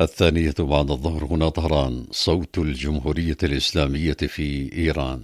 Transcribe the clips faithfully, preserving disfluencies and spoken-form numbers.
الثانية بعد الظهر هنا طهران، صوت الجمهورية الإسلامية في إيران.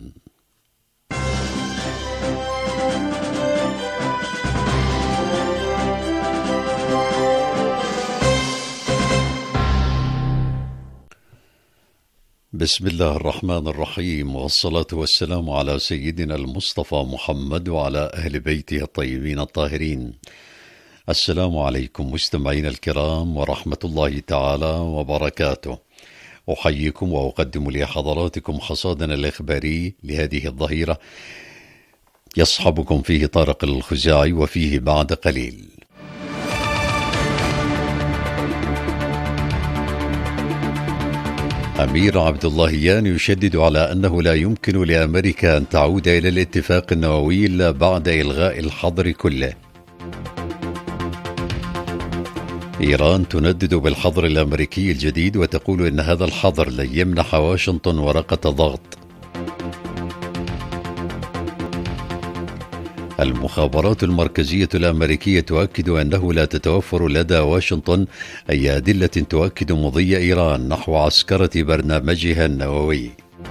بسم الله الرحمن الرحيم، والصلاة والسلام على سيدنا المصطفى محمد وعلى أهل بيته الطيبين الطاهرين. السلام عليكم مستمعين الكرام ورحمة الله تعالى وبركاته. أحييكم وأقدم لحضراتكم حصادنا الإخباري لهذه الظهيرة، يصحبكم فيه طارق الخزاعي وفيه بعد قليل. أمير عبد اللهيان يشدد على أنه لا يمكن لأمريكا أن تعود إلى الاتفاق النووي إلا بعد إلغاء الحظر كله. إيران تندد بالحظر الأمريكي الجديد وتقول إن هذا الحظر لن يمنح واشنطن ورقة ضغط. المخابرات المركزية الأمريكية تؤكد أنه لا تتوفر لدى واشنطن أي أدلة تؤكد مضي إيران نحو عسكرة برنامجها النووي.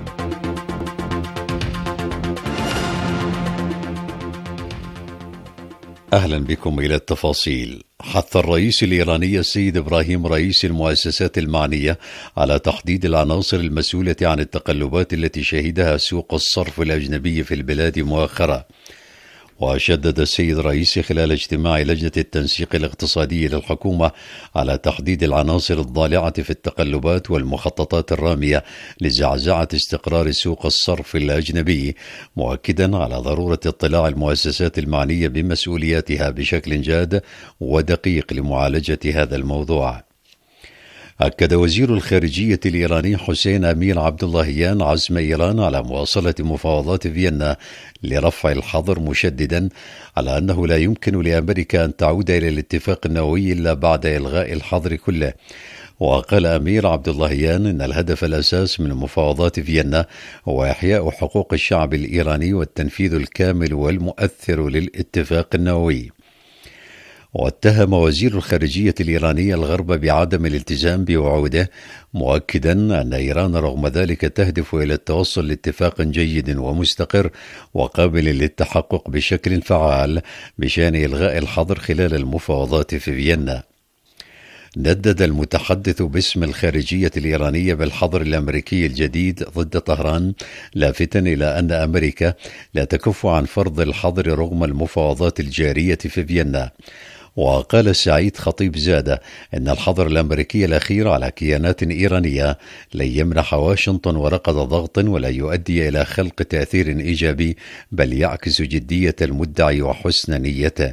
أهلا بكم إلى التفاصيل. حث الرئيس الإيراني السيد إبراهيم رئيس المؤسسات المعنية على تحديد العناصر المسؤولة عن التقلبات التي شهدها سوق الصرف الأجنبي في البلاد مؤخرا. وشدد السيد الرئيس خلال اجتماع لجنة التنسيق الاقتصادي للحكومة على تحديد العناصر الضالعة في التقلبات والمخططات الرامية لزعزعة استقرار سوق الصرف الأجنبي، مؤكدا على ضرورة اطلاع المؤسسات المعنية بمسؤولياتها بشكل جاد ودقيق لمعالجة هذا الموضوع. أكد وزير الخارجية الإيراني حسين أمير عبد اللهيان عزم إيران على مواصلة مفاوضات فيينا لرفع الحظر، مشددا على أنه لا يمكن لأمريكا أن تعود إلى الاتفاق النووي إلا بعد إلغاء الحظر كله. وقال أمير عبد اللهيان إن الهدف الأساس من مفاوضات فيينا هو إحياء حقوق الشعب الإيراني والتنفيذ الكامل والمؤثر للاتفاق النووي. واتهم وزير الخارجية الإيراني الغرب بعدم الالتزام بوعوده، مؤكدا أن إيران رغم ذلك تهدف إلى التوصل لاتفاق جيد ومستقر وقابل للتحقق بشكل فعال بشأن إلغاء الحظر خلال المفاوضات في فيينا. ندد المتحدث باسم الخارجية الإيرانية بالحظر الأمريكي الجديد ضد طهران، لافتا إلى أن أمريكا لا تكف عن فرض الحظر رغم المفاوضات الجارية في فيينا. وقال سعيد خطيب زادة إن الحظر الأمريكي الأخير على كيانات إيرانية لن يمنح واشنطن ورقة ضغط ولا يؤدي إلى خلق تأثير إيجابي، بل يعكس جدية المدعي وحسن نيته.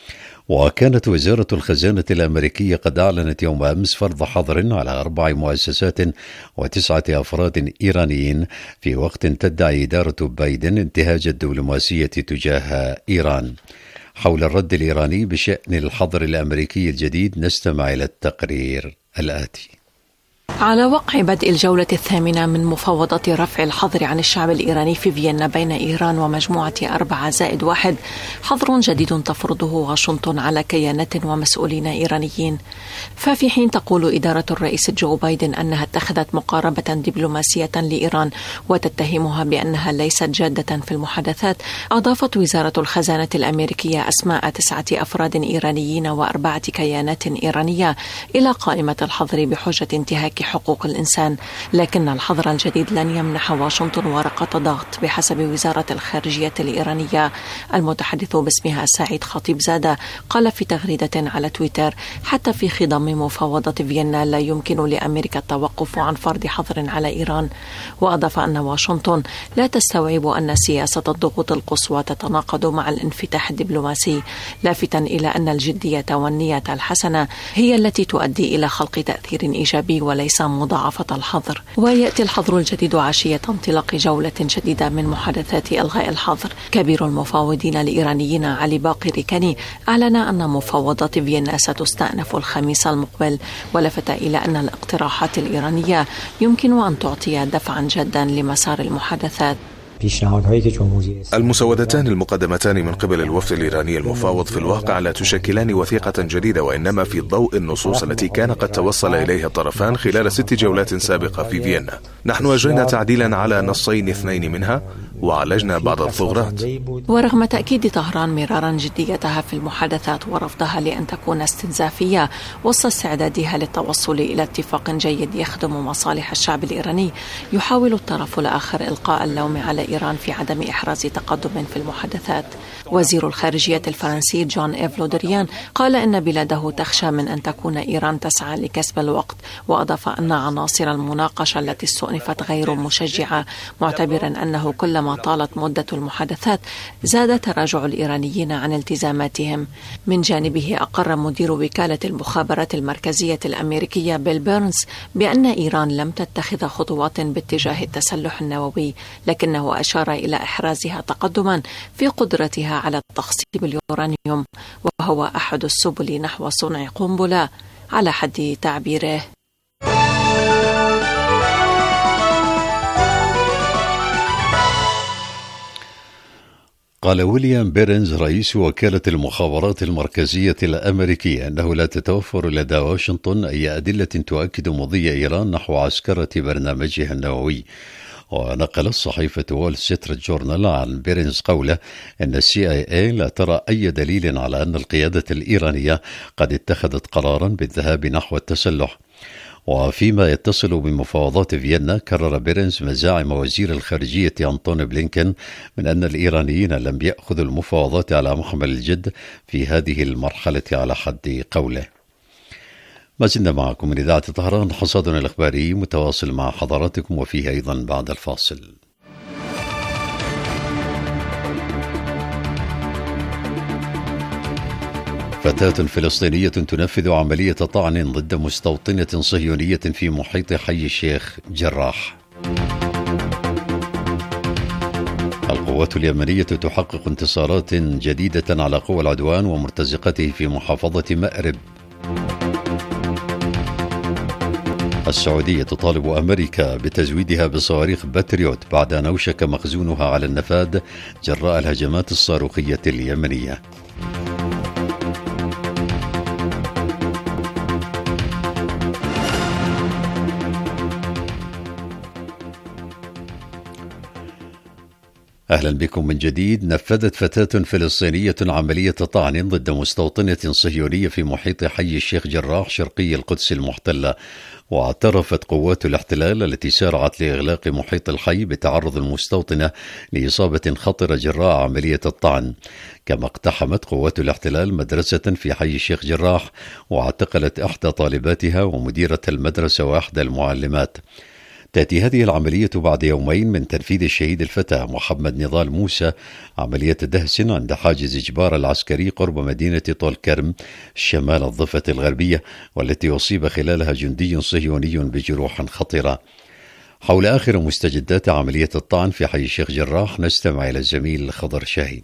وكانت وزارة الخزانة الأمريكية قد أعلنت يوم أمس فرض حظر على أربع مؤسسات وتسعة أفراد إيرانيين، في وقت تدعي إدارة بايدن انتهاج الدبلوماسية تجاه إيران. حول الرد الإيراني بشأن الحظر الأمريكي الجديد نستمع إلى التقرير الآتي. على وقع بدء الجولة الثامنة من مفاوضات رفع الحظر عن الشعب الإيراني في فيينا بين إيران ومجموعة أربعة زائد واحد، حظر جديد تفرضه واشنطن على كيانات ومسؤولين إيرانيين. ففي حين تقول إدارة الرئيس جو بايدن أنها اتخذت مقاربة دبلوماسية لإيران وتتهمها بأنها ليست جادة في المحادثات، أضافت وزارة الخزانة الأمريكية أسماء تسعة أفراد إيرانيين وأربعة كيانات إيرانية إلى قائمة الحظر بحجة انتهاك حقوق الإنسان. لكن الحظر الجديد لن يمنح واشنطن ورقة ضغط بحسب وزارة الخارجية الإيرانية. المتحدث باسمها سعيد خطيب زادة قال في تغريدة على تويتر: حتى في خضم مفاوضة فيينا لا يمكن لأمريكا التوقف عن فرض حظر على إيران. وأضاف أن واشنطن لا تستوعب أن سياسة الضغوط القصوى تتناقض مع الانفتاح الدبلوماسي، لافتا إلى أن الجدية والنية الحسنة هي التي تؤدي إلى خلق تأثير إيجابي وليس مضاعفة الحظر. ويأتي الحظر الجديد عشية انطلاق جولة جديدة من محادثات إلغاء الحظر. كبير المفاوضين الإيرانيين علي باقر كاني أعلن أن مفاوضات فيينا ستستأنف الخميس المقبل، ولفت إلى أن الاقتراحات الإيرانية يمكن أن تعطي دفعا جدا لمسار المحادثات. المسودتان المقدمتان من قبل الوفد الإيراني المفاوض في الواقع لا تشكلان وثيقة جديدة، وإنما في ضوء النصوص التي كان قد توصل إليها الطرفان خلال ست جولات سابقة في فيينا. نحن أجرينا تعديلا على نصين اثنين منها وعالجنا بعض الثغرات. ورغم تأكيد طهران مرارا جديتها في المحادثات ورفضها لأن تكون استنزافية وسط استعدادها للتوصل إلى اتفاق جيد يخدم مصالح الشعب الإيراني، يحاول الطرف الآخر إلقاء اللوم على إيران في عدم إحراز تقدم في المحادثات. وزير الخارجية الفرنسي جون إيف لو دريان قال إن بلاده تخشى من أن تكون إيران تسعى لكسب الوقت، وأضاف أن عناصر المناقشة التي استؤنفت غير مشجعة، معتبرا أنه كلما طالت مدة المحادثات زاد تراجع الإيرانيين عن التزاماتهم. من جانبه أقر مدير وكالة المخابرات المركزية الأمريكية بيل بيرنز بأن إيران لم تتخذ خطوات باتجاه التسلح النووي، لكنه أشار إلى إحرازها تقدما في قدرتها على تخصيب اليورانيوم، وهو أحد السبل نحو صنع قنبلة على حد تعبيره. قال ويليام بيرنز رئيس وكالة المخابرات المركزية الأمريكية أنه لا تتوفر لدى واشنطن أي أدلة تؤكد مضي إيران نحو عسكرة برنامجها النووي. ونقلت صحيفة وول ستريت جورنال عن بيرنز قوله أن السي آي إيه لا ترى أي دليل على أن القيادة الإيرانية قد اتخذت قرارا بالذهاب نحو التسلح. وفيما يتصل بمفاوضات فيينا، كرر بيرنز مزاعم وزير الخارجية أنطوني بلينكن من أن الإيرانيين لم يأخذوا المفاوضات على محمل الجد في هذه المرحلة على حد قوله. ما زلنا معكم من إذاعة طهران، حصادنا الإخباري متواصل مع حضراتكم وفيه أيضا بعد الفاصل. فتاة فلسطينية تنفذ عملية طعن ضد مستوطنة صهيونية في محيط حي الشيخ جراح. القوات اليمنية تحقق انتصارات جديدة على قوى العدوان ومرتزقته في محافظة مأرب. السعودية تطالب أمريكا بتزويدها بصواريخ باتريوت بعد أن أوشك مخزونها على النفاذ جراء الهجمات الصاروخية اليمنية. أهلا بكم من جديد. نفذت فتاة فلسطينية عملية طعن ضد مستوطنة صهيونية في محيط حي الشيخ جراح شرقي القدس المحتلة، واعترفت قوات الاحتلال التي سارعت لإغلاق محيط الحي بتعرض المستوطنة لإصابة خطرة جراء عملية الطعن. كما اقتحمت قوات الاحتلال مدرسة في حي الشيخ جراح واعتقلت إحدى طالباتها ومديرة المدرسة وإحدى المعلمات. تأتي هذه العملية بعد يومين من تنفيذ الشهيد الفتى محمد نضال موسى عملية دهس عند حاجز إجبار العسكري قرب مدينة طول كرم شمال الضفة الغربية، والتي أصيب خلالها جندي صهيوني بجروح خطيرة. حول آخر مستجدات عملية الطعن في حي الشيخ جراح نستمع إلى الزميل خضر شاهين.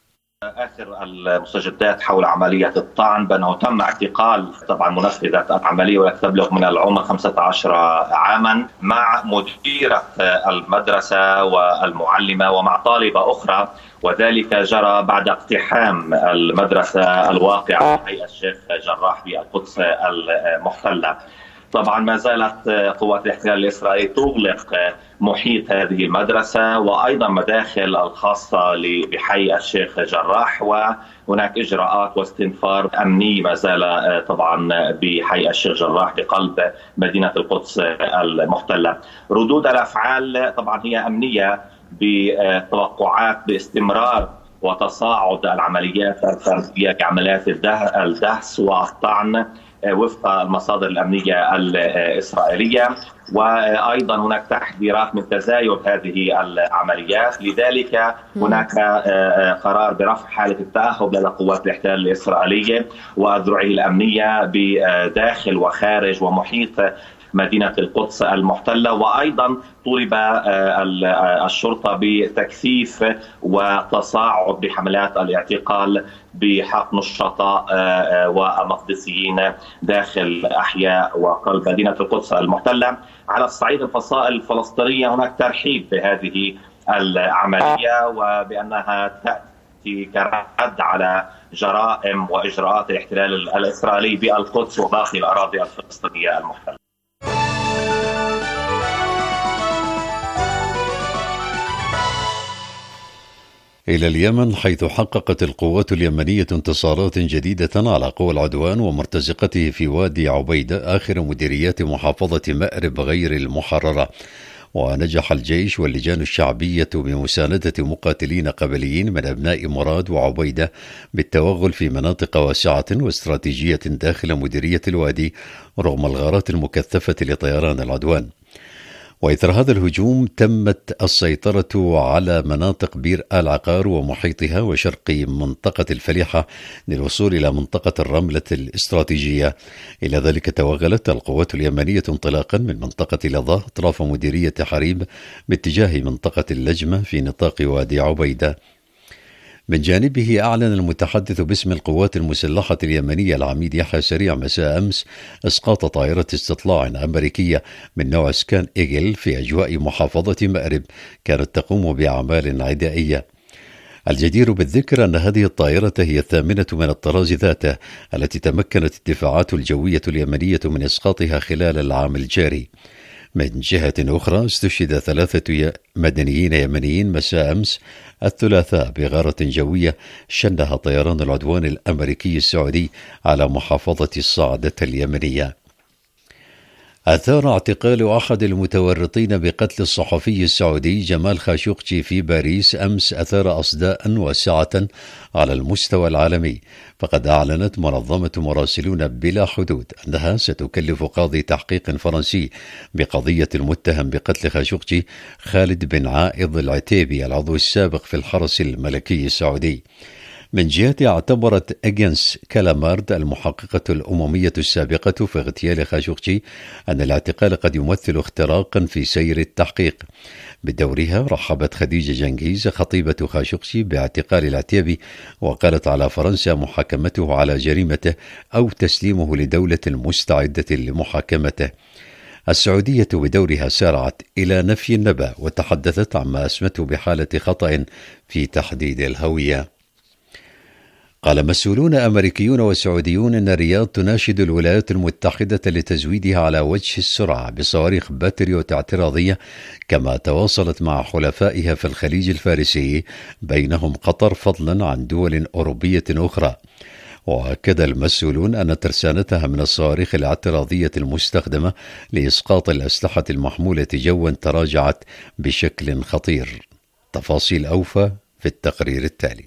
آخر المستجدات حول عملية الطعن بأنه تم اعتقال طبعا منفذة العملية والتي تبلغ من العمر خمسة عشر عاما مع مديرة المدرسة والمعلمة ومع طالبة أخرى، وذلك جرى بعد اقتحام المدرسة الواقعة في حي الشيخ جراح بالقدس المحتلة. طبعا ما زالت قوات الاحتلال الإسرائيلي تغلق محيط هذه المدرسة وأيضا مداخل الخاصة بحي الشيخ جراح، وهناك إجراءات واستنفار أمني ما زال طبعا بحي الشيخ جراح بقلب مدينة القدس المحتلة. ردود الأفعال طبعا هي أمنية بتوقعات باستمرار وتصاعد العمليات الفردية كعمليات الدهس والطعن وفق المصادر الأمنية الإسرائيلية، وأيضا هناك تحذيرات من تزايد هذه العمليات. لذلك هناك قرار برفع حالة التأهب لدى قوات الاحتلال الإسرائيلية وأذرعه الأمنية بداخل وخارج ومحيط مدينة القدس المحتلة، وأيضا طلب الشرطة بتكثيف وتصاعد بحملات الاعتقال بحق نشطاء ومقدسيين داخل أحياء وقلب مدينة القدس المحتلة. على الصعيد الفصائل الفلسطينية هناك ترحيب بهذه العملية، وبأنها تأتي كرد على جرائم وإجراءات الاحتلال الإسرائيلي بالقدس وباقي الأراضي الفلسطينية المحتلة. إلى اليمن، حيث حققت القوات اليمنية انتصارات جديدة على قوى العدوان ومرتزقته في وادي عبيدة آخر مديريات محافظة مأرب غير المحررة. ونجح الجيش واللجان الشعبية بمساندة مقاتلين قبليين من أبناء مراد وعبيدة بالتوغل في مناطق واسعة واستراتيجية داخل مديرية الوادي رغم الغارات المكثفة لطيران العدوان. وإثر هذا الهجوم تمت السيطرة على مناطق بير آل عقار ومحيطها وشرق منطقة الفليحة للوصول إلى منطقة الرملة الاستراتيجية. إلى ذلك توغلت القوات اليمنية انطلاقا من منطقة لظى أطراف مديرية حريب باتجاه منطقة اللجمة في نطاق وادي عبيدة. من جانبه، أعلن المتحدث باسم القوات المسلحة اليمنية العميد يحيى سريع مساء أمس إسقاط طائرة استطلاع أمريكية من نوع سكان إيجل في أجواء محافظة مأرب كانت تقوم بأعمال عدائية. الجدير بالذكر أن هذه الطائرة هي الثامنة من الطراز ذاته التي تمكنت الدفاعات الجوية اليمنية من إسقاطها خلال العام الجاري. من جهة أخرى، استشهد ثلاثة مدنيين يمنيين مساء أمس الثلاثاء بغارة جوية شنها طيران العدوان الأمريكي السعودي على محافظة الصعدة اليمنية. أثار اعتقال أحد المتورطين بقتل الصحفي السعودي جمال خاشقجي في باريس أمس أثار أصداء واسعة على المستوى العالمي، فقد أعلنت منظمة مراسلون بلا حدود أنها ستكلف قاضي تحقيق فرنسي بقضية المتهم بقتل خاشقجي خالد بن عائض العتيبي العضو السابق في الحرس الملكي السعودي. من جهة، اعتبرت أجنس كالامارد المحققة الأممية السابقة في اغتيال خاشقجي أن الاعتقال قد يمثل اختراقا في سير التحقيق. بدورها، رحبت خديجة جنكيز خطيبة خاشقجي باعتقال العتيبي، وقالت على فرنسا محاكمته على جريمته أو تسليمه لدولة مستعدة لمحاكمته. السعودية بدورها سارعت إلى نفي النبأ وتحدثت عما أسمته بحالة خطأ في تحديد الهوية. قال مسؤولون أمريكيون وسعوديون أن الرياض تناشد الولايات المتحدة لتزويدها على وجه السرعة بصواريخ باتريوت اعتراضية، كما تواصلت مع حلفائها في الخليج الفارسي بينهم قطر فضلا عن دول أوروبية أخرى. وأكد المسؤولون أن ترسانتها من الصواريخ الاعتراضية المستخدمة لإسقاط الأسلحة المحمولة جوا تراجعت بشكل خطير. تفاصيل أوفى في التقرير التالي.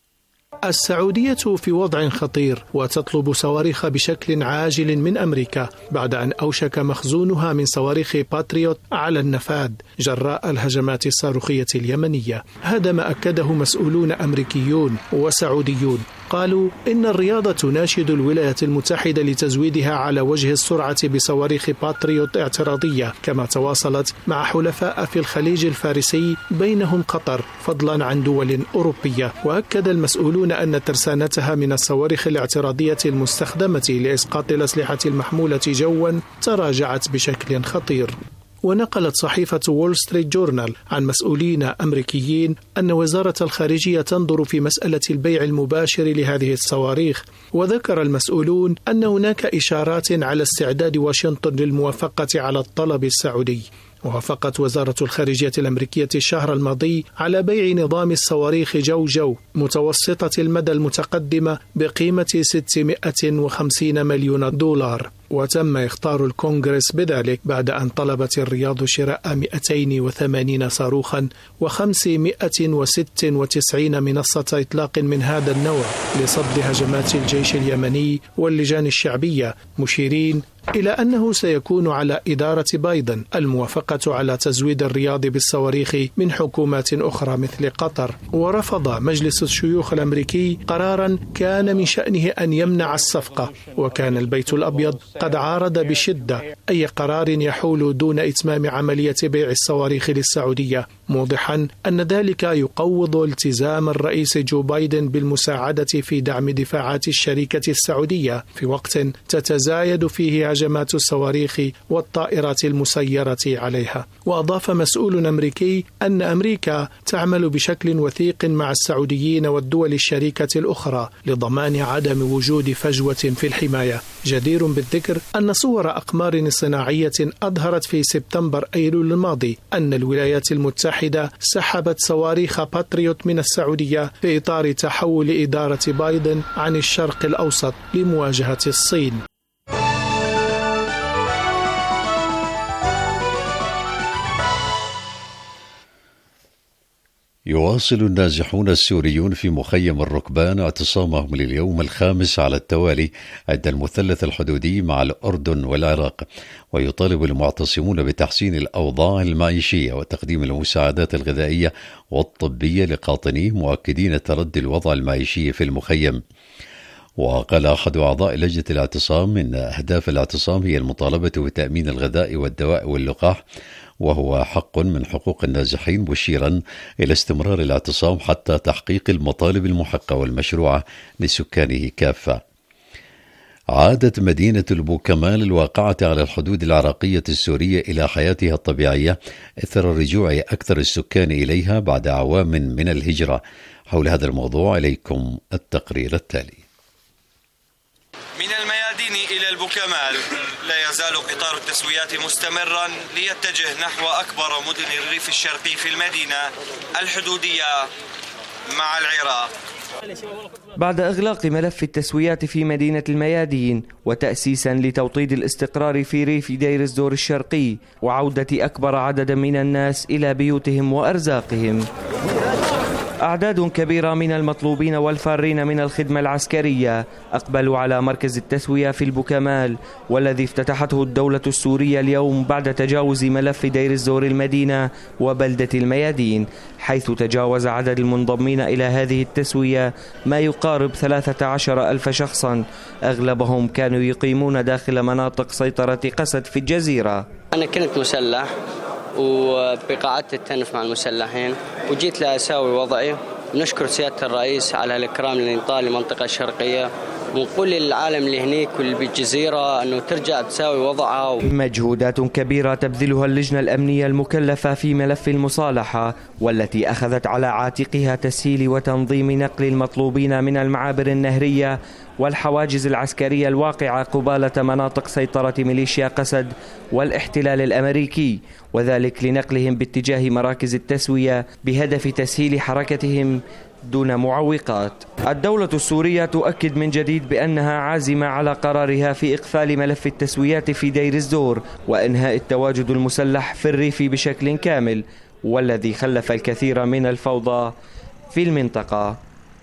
السعودية في وضع خطير وتطلب صواريخ بشكل عاجل من أمريكا بعد أن أوشك مخزونها من صواريخ باتريوت على النفاذ جراء الهجمات الصاروخية اليمنية. هذا ما أكده مسؤولون أمريكيون وسعوديون. قالوا إن الرياض تناشد الولايات المتحدة لتزويدها على وجه السرعة بصواريخ باتريوت اعتراضية، كما تواصلت مع حلفاء في الخليج الفارسي بينهم قطر فضلا عن دول أوروبية. وأكد المسؤولون أن ترسانتها من الصواريخ الاعتراضية المستخدمة لإسقاط الأسلحة المحمولة جوا تراجعت بشكل خطير. ونقلت صحيفة وول ستريت جورنال عن مسؤولين أمريكيين أن وزارة الخارجية تنظر في مسألة البيع المباشر لهذه الصواريخ. وذكر المسؤولون أن هناك إشارات على استعداد واشنطن للموافقة على الطلب السعودي. وافقت وزارة الخارجية الأمريكية الشهر الماضي على بيع نظام الصواريخ جو جو متوسطة المدى المتقدمة بقيمة ستمائة وخمسين مليون دولار. وتم إخطار الكونغرس بذلك بعد أن طلبت الرياض شراء مئتين وثمانين صاروخا وخمسمائة وستة وتسعين منصة إطلاق من هذا النوع لصد هجمات الجيش اليمني واللجان الشعبية، مشيرين إلى أنه سيكون على إدارة بايدن الموافقة على تزويد الرياض بالصواريخ من حكومات أخرى مثل قطر. ورفض مجلس الشيوخ الأمريكي قرارا كان من شأنه أن يمنع الصفقة، وكان البيت الأبيض قد عارض بشدة أي قرار يحول دون إتمام عملية بيع الصواريخ للسعودية، موضحا أن ذلك يقوض التزام الرئيس جو بايدن بالمساعدة في دعم دفاعات الشركة السعودية في وقت تتزايد فيه هجمات الصواريخ والطائرات المسيرة عليها. وأضاف مسؤول أمريكي أن أمريكا تعمل بشكل وثيق مع السعوديين والدول الشريكة الأخرى لضمان عدم وجود فجوة في الحماية. جدير بالذكر أن صور أقمار صناعية أظهرت في سبتمبر أيلول الماضي أن الولايات المتحدة سحبت صواريخ باتريوت من السعودية في إطار تحول إدارة بايدن عن الشرق الأوسط لمواجهة الصين. يواصل النازحون السوريون في مخيم الركبان اعتصامهم لليوم الخامس على التوالي عند المثلث الحدودي مع الأردن والعراق، ويطالب المعتصمون بتحسين الأوضاع المعيشية وتقديم المساعدات الغذائية والطبية لقاطنيه، مؤكدين تردي الوضع المعيشي في المخيم. وقال أحد أعضاء لجنة الاعتصام إن أهداف الاعتصام هي المطالبة بتأمين الغذاء والدواء واللقاح، وهو حق من حقوق النازحين، مشيرا إلى استمرار الاعتصام حتى تحقيق المطالب المحقة والمشروعة لسكانه كافة. عادت مدينة البوكمال الواقعة على الحدود العراقية السورية إلى حياتها الطبيعية إثر رجوع أكثر السكان إليها بعد أعوام من الهجرة. حول هذا الموضوع إليكم التقرير التالي. من الميادين إلى البوكمال لا يزال قطار التسويات مستمرا ليتجه نحو أكبر مدن الريف الشرقي في المدينة الحدودية مع العراق. بعد إغلاق ملف التسويات في مدينة الميادين وتأسيسا لتوطيد الاستقرار في ريف دير الزور الشرقي وعودة أكبر عدد من الناس إلى بيوتهم وأرزاقهم، أعداد كبيرة من المطلوبين والفارين من الخدمة العسكرية أقبلوا على مركز التسوية في البوكمال، والذي افتتحته الدولة السورية اليوم بعد تجاوز ملف دير الزور المدينة وبلدة الميادين، حيث تجاوز عدد المنضمين إلى هذه التسوية ما يقارب ثلاثة عشر ألف شخصا، أغلبهم كانوا يقيمون داخل مناطق سيطرة قسد في الجزيرة. أنا كنت مسلح وبقاعدت التنف مع المسلحين وجيت لأساوي وضعي، ونشكر سيادة الرئيس على الإكرام اللي انطاه للمنطقة الشرقية، ونقول للعالم اللي هنيك واللي بالجزيرة أنه ترجع تساوي وضعها. مجهودات كبيرة تبذلها اللجنة الأمنية المكلفة في ملف المصالحة، والتي أخذت على عاتقها تسهيل وتنظيم نقل المطلوبين من المعابر النهرية والحواجز العسكرية الواقعة قبالة مناطق سيطرة ميليشيا قسد والاحتلال الأمريكي، وذلك لنقلهم باتجاه مراكز التسوية بهدف تسهيل حركتهم دون معوقات. الدولة السورية تؤكد من جديد بأنها عازمة على قرارها في إقفال ملف التسويات في دير الزور وإنهاء التواجد المسلح في الريف بشكل كامل، والذي خلف الكثير من الفوضى في المنطقة.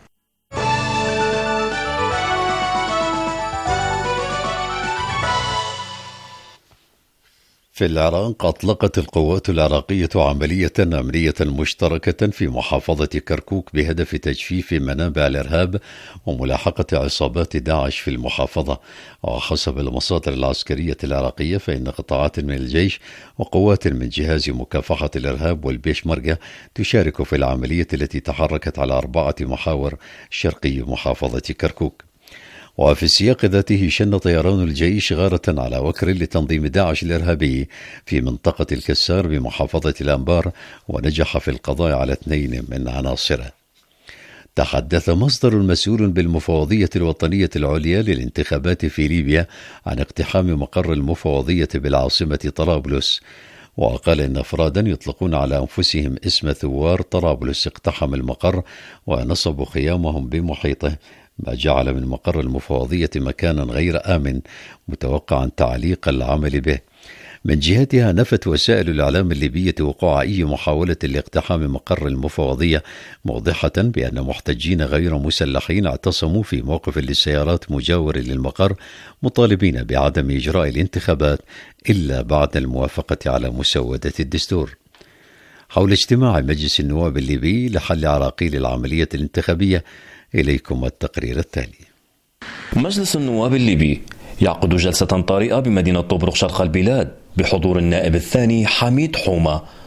في العراق أطلقت القوات العراقية عملية أمنية مشتركة في محافظة كركوك بهدف تجفيف منابع الإرهاب وملاحقة عصابات داعش في المحافظة. وحسب المصادر العسكرية العراقية فإن قطاعات من الجيش وقوات من جهاز مكافحة الإرهاب والبيشمركة تشارك في العملية التي تحركت على أربعة محاور شرقي محافظة كركوك. وفي السياق ذاته شن طيران الجيش غارة على وكر لتنظيم داعش الإرهابي في منطقة الكسار بمحافظة الأنبار، ونجح في القضاء على اثنين من عناصره. تحدث مصدر مسؤول بالمفوضية الوطنية العليا للانتخابات في ليبيا عن اقتحام مقر المفوضية بالعاصمة طرابلس، وقال إن أفرادا يطلقون على أنفسهم اسم ثوار طرابلس اقتحم المقر ونصبوا خيامهم بمحيطه، ما جعل من مقر المفوضية مكانا غير آمن، متوقعا تعليق العمل به. من جهتها نفت وسائل الإعلام الليبية وقوع أي محاولة لاقتحام مقر المفوضية، موضحة بأن محتجين غير مسلحين اعتصموا في موقف للسيارات مجاور للمقر، مطالبين بعدم إجراء الانتخابات إلا بعد الموافقة على مسودة الدستور. حول اجتماع مجلس النواب الليبي لحل عراقيل العملية الانتخابية، إليكم التقرير التالي. مجلس النواب الليبي يعقد جلسة طارئة بمدينة طبرق شرق البلاد بحضور النائب الثاني حميد حومة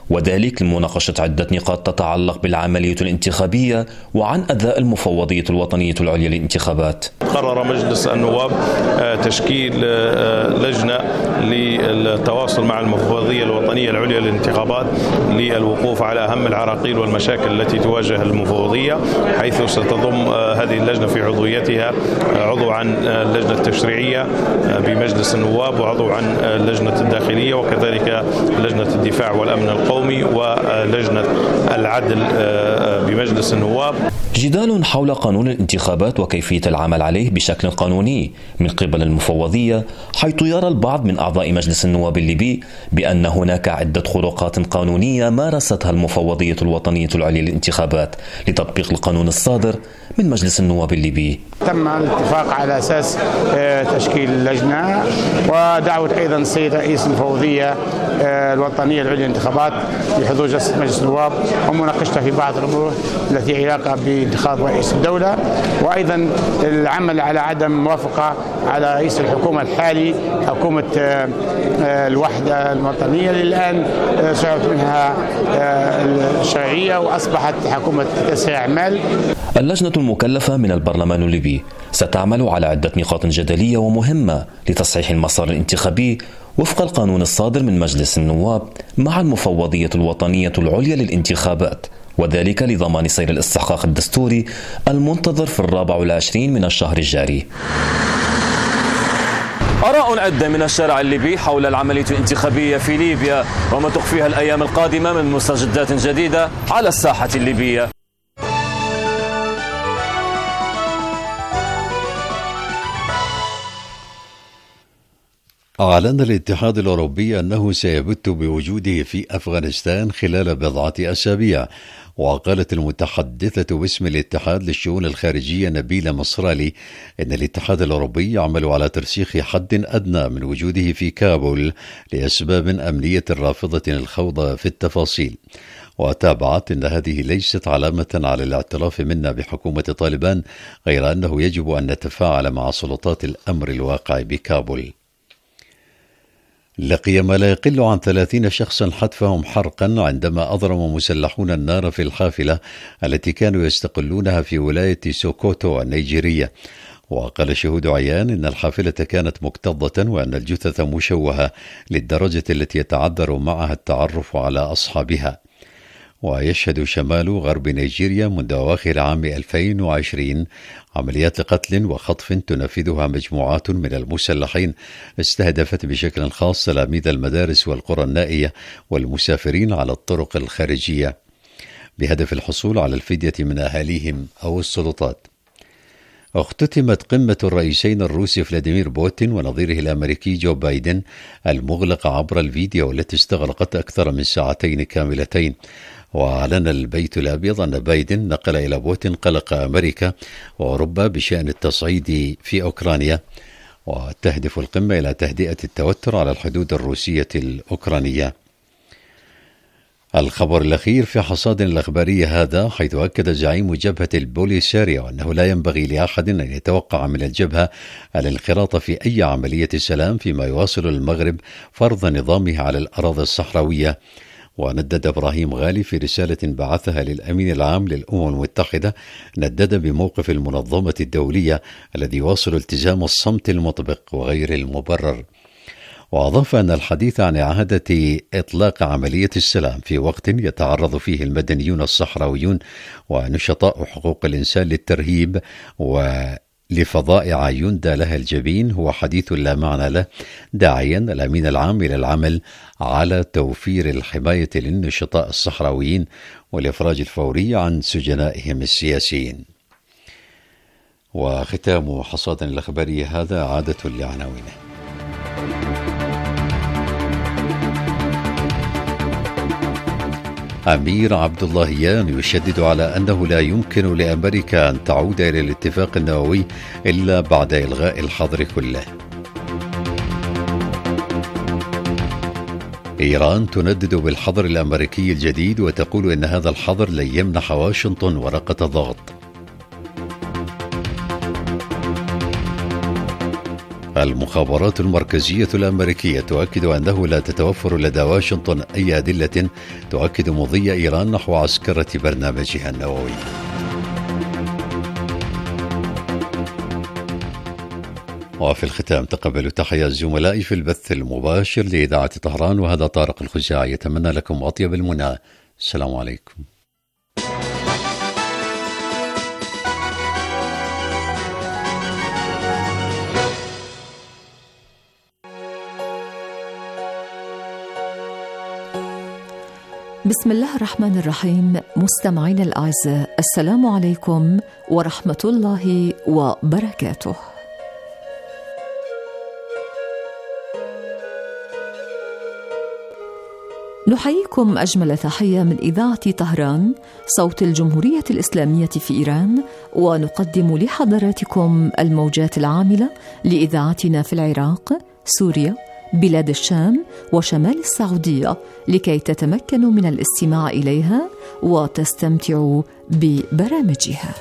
وذلك لمناقشة عدة نقاط تتعلق بالعملية الانتخابية وعن أداء المفوضية الوطنية العليا للانتخابات. قرر مجلس النواب تشكيل لجنة للتواصل مع المفوضية الوطنية العليا للانتخابات للوقوف على أهم العراقيل والمشاكل التي تواجه المفوضية، حيث ستضم هذه اللجنة في عضويتها عضو عن اللجنة التشريعية بمجلس النواب وعضو عن اللجنة الداخلية وكذلك لجنة الدفاع والأمن القومي ولجنة العدل بمجلس النواب. جدال حول قانون الانتخابات وكيفية العمل عليه بشكل قانوني من قبل المفوضية، حيث يرى البعض من أعضاء مجلس النواب الليبي بأن هناك عدة خروقات قانونية مارستها المفوضية الوطنية العليا للانتخابات لتطبيق القانون الصادر من مجلس النواب الليبي. تم الاتفاق على أساس تشكيل لجنة ودعوة أيضا السيد رئيس المفوضية الوطنية العليا للانتخابات لحضور جلسة مجلس النواب ومناقشتها في بعض الأمور التي علاقة بانتخاب رئيس الدولة، وأيضا العمل على عدم موافقة على رئيس الحكومة الحالي حكومة الوحدة الوطنية اللي الآن صعبت منها الشرعية وأصبحت حكومة تسعير أعمال. اللجنة المكلفة من البرلمان الليبي ستعمل على عدة نقاط جدلية ومهمة لتصحيح المسار الانتخابي وفق القانون الصادر من مجلس النواب مع المفوضية الوطنية العليا للانتخابات، وذلك لضمان سير الاستحقاق الدستوري المنتظر في الرابع والعشرين من الشهر الجاري. آراء عدة من الشارع الليبي حول العملية الانتخابية في ليبيا وما تخفيها الأيام القادمة من مستجدات جديدة على الساحة الليبية. أعلن الاتحاد الأوروبي أنه سيبت بوجوده في أفغانستان خلال بضعة أسابيع. وقالت المتحدثة باسم الاتحاد للشؤون الخارجية نبيلة مصرالي إن الاتحاد الأوروبي يعمل على ترسيخ حد أدنى من وجوده في كابول لأسباب أمنية رافضة للخوض في التفاصيل. وتابعت أن هذه ليست علامة على الاعتراف منا بحكومة طالبان، غير أنه يجب أن نتفاعل مع سلطات الأمر الواقع بكابول. لقي ما لا يقل عن ثلاثين شخصا حتفهم حرقا عندما أضرم مسلحون النار في الحافلة التي كانوا يستقلونها في ولاية سوكوتو النيجيرية. وقال شهود عيان إن الحافلة كانت مكتظة وأن الجثث مشوهة للدرجة التي يتعذر معها التعرف على أصحابها. ويشهد شمال غرب نيجيريا منذ أواخر عام ألفين وعشرين عمليات قتل وخطف تنفذها مجموعات من المسلحين استهدفت بشكل خاص تلاميذ المدارس والقرى النائية والمسافرين على الطرق الخارجية بهدف الحصول على الفدية من أهاليهم أو السلطات. اختتمت قمة الرئيسين الروسي فلاديمير بوتين ونظيره الأمريكي جو بايدن المغلقة عبر الفيديو التي استغرقت أكثر من ساعتين كاملتين. وأعلن البيت الأبيض أن بايدن نقل إلى بوتين قلق أمريكا وأوروبا بشأن التصعيد في أوكرانيا، وتهدف القمة إلى تهدئة التوتر على الحدود الروسية الأوكرانية. الخبر الأخير في حصادنا الأخبارية هذا، حيث أكد زعيم جبهة البوليساريو أنه لا ينبغي لأحد أن يتوقع من الجبهة الانخراط في أي عملية سلام فيما يواصل المغرب فرض نظامه على الأراضي الصحراوية. وندد إبراهيم غالي في رسالة بعثها للأمين العام للأمم المتحدة، ندد بموقف المنظمة الدولية الذي يواصل التزام الصمت المطبق وغير المبرر. وأضاف أن الحديث عن إعادة إطلاق عملية السلام في وقت يتعرض فيه المدنيون الصحراويون ونشطاء حقوق الإنسان للترهيب ولفظائع يندى لها الجبين هو حديث لا معنى له، داعيا الأمين العام إلى العمل على توفير الحماية للنشطاء الصحراويين والإفراج الفوري عن سجنائهم السياسيين. وختام حصادنا الأخباري هذا عادة لعناوينه. أمير عبد اللهيان يشدد على أنه لا يمكن لأمريكا أن تعود إلى الاتفاق النووي إلا بعد إلغاء الحظر كله. إيران تندد بالحظر الأمريكي الجديد وتقول إن هذا الحظر لن يمنح واشنطن ورقة ضغط. المخابرات المركزية الأمريكية تؤكد أنه لا تتوفر لدى واشنطن أي أدلة تؤكد مضي إيران نحو عسكرة برنامجها النووي. وفي الختام تقبلوا تحيات زملائي في البث المباشر لإذاعة طهران، وهذا طارق الخزاعي يتمنى لكم أطيب المنى. السلام عليكم. بسم الله الرحمن الرحيم. مستمعينا الأعزاء، السلام عليكم ورحمة الله وبركاته. نحييكم أجمل تحية من إذاعة طهران صوت الجمهورية الإسلامية في إيران، ونقدم لحضراتكم الموجات العاملة لإذاعتنا في العراق، سوريا، بلاد الشام وشمال السعودية، لكي تتمكنوا من الاستماع إليها وتستمتعوا ببرامجها.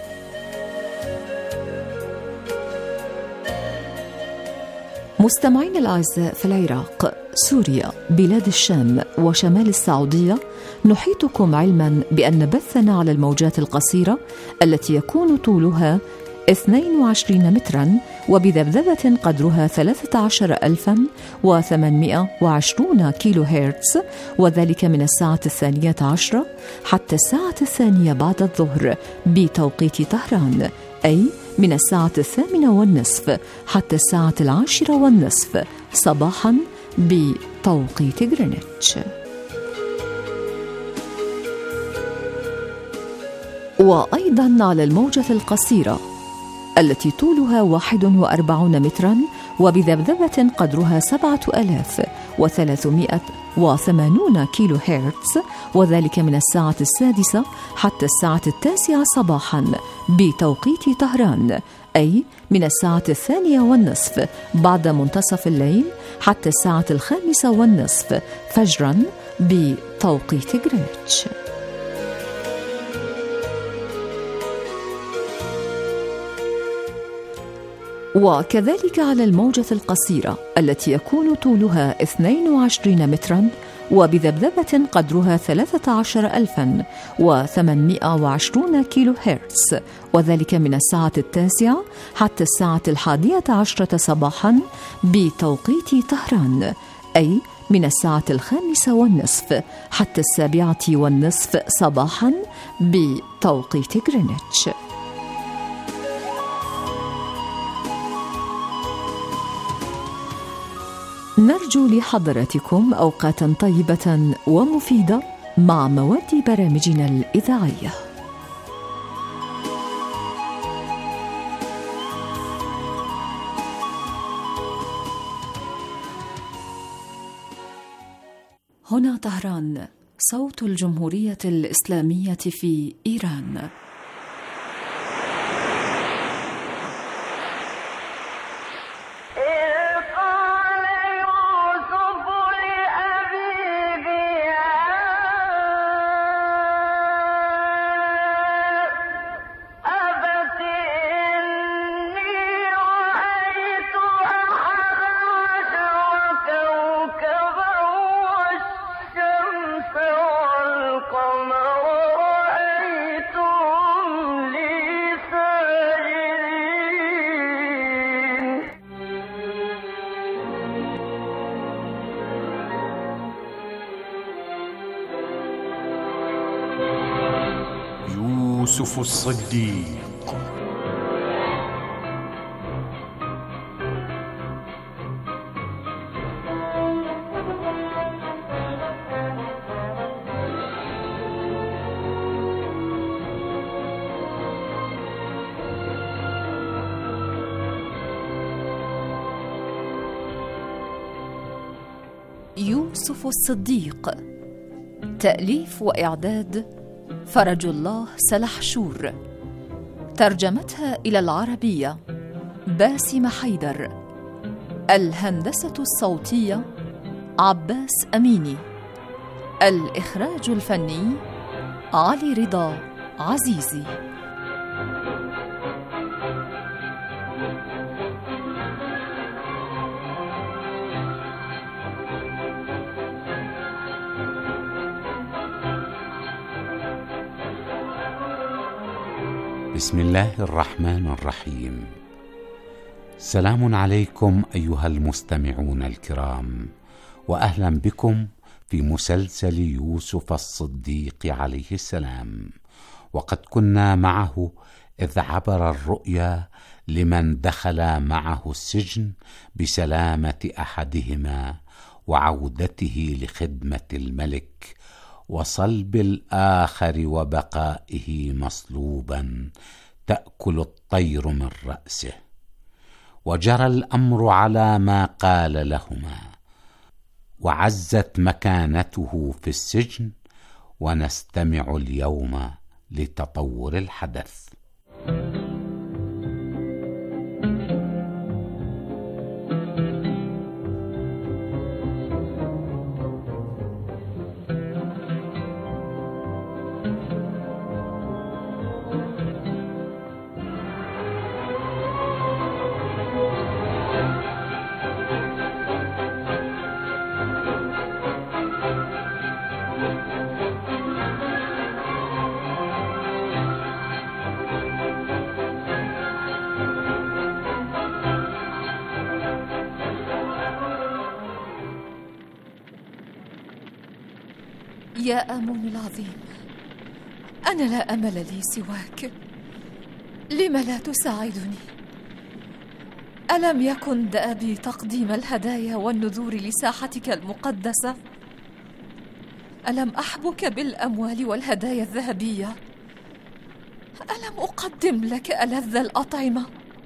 مستمعين الأعزاء، في العراق، سوريا، بلاد الشام وشمال السعودية، نحيطكم علما بأن بثنا على الموجات القصيرة التي يكون طولها اثنين وعشرين مترا وبذبذبة قدرها ثلاثة عشر ألفا وثمانمائة وعشرين كيلو هرتز، وذلك من الساعة الثانية عشرة حتى الساعة الثانية بعد الظهر بتوقيت طهران، أي من الساعة الثامنة والنصف حتى الساعة العاشرة والنصف صباحا بتوقيت غرينتش. وأيضا على الموجة القصيرة التي طولها واحد وأربعون مترا وبذبذبة قدرها سبعة آلاف وثلاثمائة وثمانون كيلو هرتز، وذلك من الساعة السادسة حتى الساعة التاسعة صباحا بتوقيت طهران، أي من الساعة الثانية والنصف بعد منتصف الليل حتى الساعة الخامسة والنصف فجرا بتوقيت غرينتش. وكذلك على الموجة القصيرة التي يكون طولها اثنين وعشرين مترا وبذبذبة قدرها ثلاثة عشر ألفا وثمانمائة وعشرين كيلو هرتز، وذلك من الساعة التاسعة حتى الساعة الحادية عشرة صباحا بتوقيت طهران، أي من الساعة الخامسة والنصف حتى السابعة والنصف صباحا بتوقيت غرينتش. نرجو لحضراتكم أوقاتا طيبة ومفيدة مع مواد برامجنا الإذاعية. هنا طهران، صوت الجمهورية الإسلامية في إيران. يوسف الصديق. يوسف الصديق، تأليف وإعداد فرج الله سلحشور، ترجمتها إلى العربية باسم حيدر، الهندسة الصوتية عباس أميني، الإخراج الفني علي رضا عزيزي. بسم الله الرحمن الرحيم. سلام عليكم أيها المستمعون الكرام، وأهلا بكم في مسلسل يوسف الصديق عليه السلام. وقد كنا معه إذ عبر الرؤيا لمن دخل معه السجن بسلامة أحدهما وعودته لخدمة الملك، وصلب الآخر وبقائه مصلوبا تأكل الطير من رأسه. وجرى الأمر على ما قال لهما، وعزت مكانته في السجن. ونستمع اليوم لتطور الحدث. يا آمون العظيم، أنا لا أمل لي سواك، لم لا تساعدني؟ ألم يكن دأبي تقديم الهدايا والنذور لساحتك المقدسة؟ ألم أحبك بالأموال والهدايا الذهبية؟ ألم أقدم لك ألذ الأطعمة؟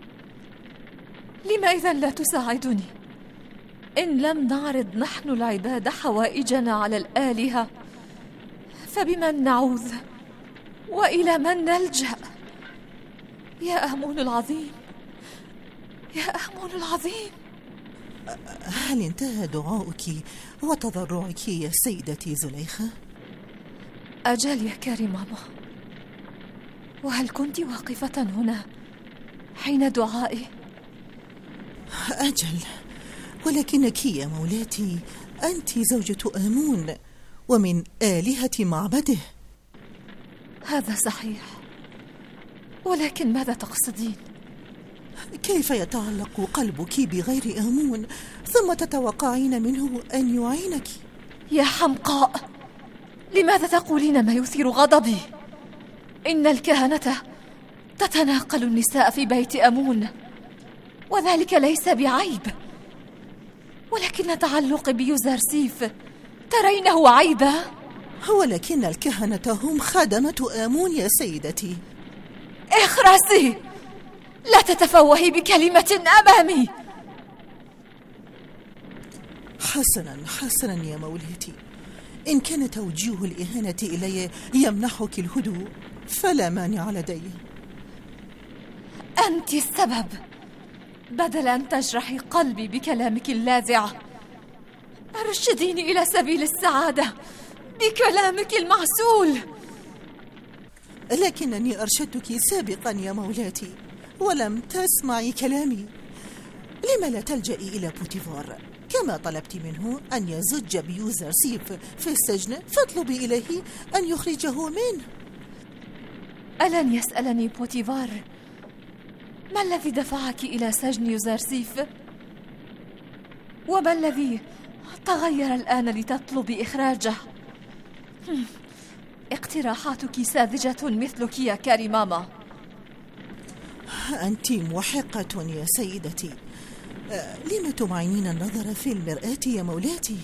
لم إذن لا تساعدني؟ إن لم نعرض نحن العباد حوائجنا على الآلهة، فبمن نعوذ وإلى من نلجأ؟ يا آمون العظيم، يا آمون العظيم. هل انتهى دعاؤك وتضرعك يا سيدتي زليخة؟ أجل يا كريماما. وهل كنت واقفة هنا حين دعائي؟ أجل، ولكنك يا مولاتي أنت زوجة آمون ومن آلهة معبده. هذا صحيح، ولكن ماذا تقصدين؟ كيف يتعلق قلبك بغير آمون ثم تتوقعين منه أن يعينك؟ يا حمقاء، لماذا تقولين ما يثير غضبي؟ إن الكهنة تتناقل النساء في بيت آمون، وذلك ليس بعيب، ولكن تعلق بيوزرسيف ترينه عيبا؟ ولكن الكهنة هم خدمة آمون يا سيدتي. اخرسي، لا تتفوهي بكلمة أمامي. حسنا حسنا يا مولاتي، إن كان توجيه الإهانة إلي يمنحك الهدوء فلا مانع لدي. أنت السبب، بدل أن تجرحي قلبي بكلامك اللاذع، أرشديني إلى سبيل السعادة بكلامك المعسول. لكنني أرشدتك سابقا يا مولاتي ولم تسمعي كلامي. لما لا تلجئي إلى بوتيفار كما طلبت منه أن يزج بيوزرسيف في السجن، فاطلبي إليه أن يخرجه منه. ألن يسألني بوتيفار ما الذي دفعك إلى سجن يوزرسيف؟ وما الذي تغير الآن لتطلبي إخراجه؟ اقتراحاتك ساذجة مثلك يا كريماما. أنت محقة يا سيدتي. لم تمعنين النظر في المرآة يا مولاتي؟